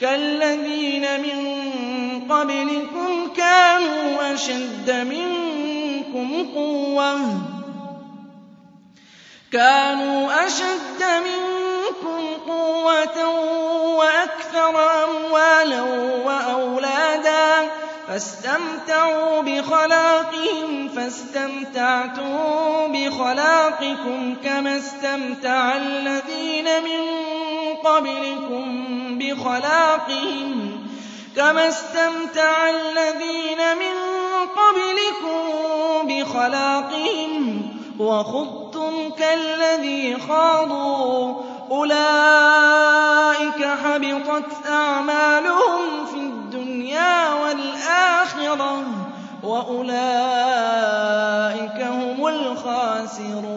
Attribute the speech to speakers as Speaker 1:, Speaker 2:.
Speaker 1: كالذين من قبلكم كانوا أشد منكم قوة وأكثر أموالا وأولادا فاستمتعوا بخلاقهم فاستمتعتم بخلاقكم كما استمتع الذين من قبلكم بخلاقهم وخضتم كالذي خاضوا أولئك حبطت أعمالهم في الدنيا والآخرة وأولئك هم الخاسرون.